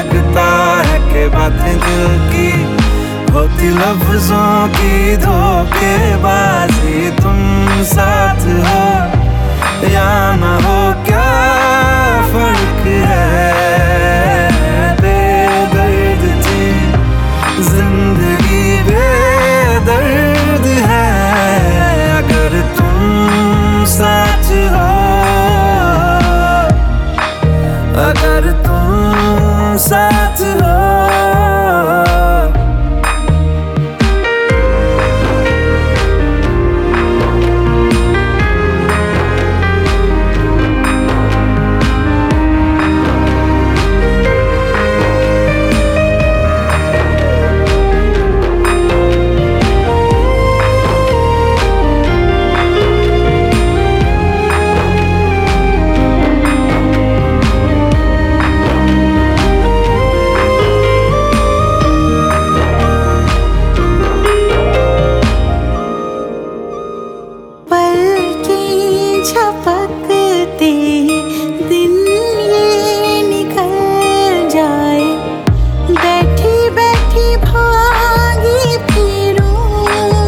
लगता है कि बातें दिल की होती लफ्जों की धोखेबाजी। तुम साथ हो या ना हो क्या फर्क है, बेदर्द थी जिंदगी बेदर्द है। अगर तुम साथ हो, अगर तुम साथ हो। झपकते दिन ये निकल जाए, बैठी बैठी भागी फिरूं,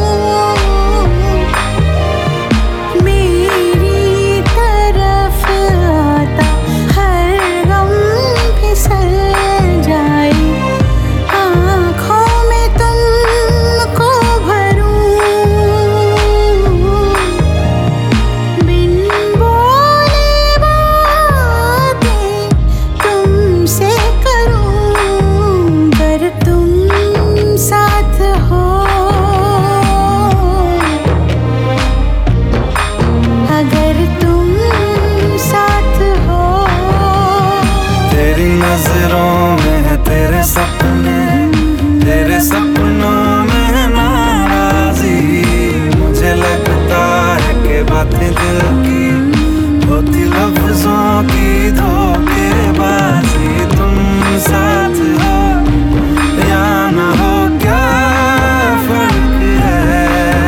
मेरी तरफ आता हर गम फिसल जाए, आँखों में तुमको भरूं, नजरों में है तेरे सपने, तेरे सपनों में है नाराजी। मुझे लगता है कि बातें दिल की होती लफ्जों की धोखेबाजी। तुम साथ हो या ना हो क्या फर्क है,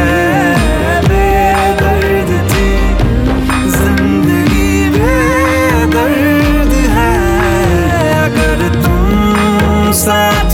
बेदर्द थी जिंदगी बेदर्द है। अगर तुम साथ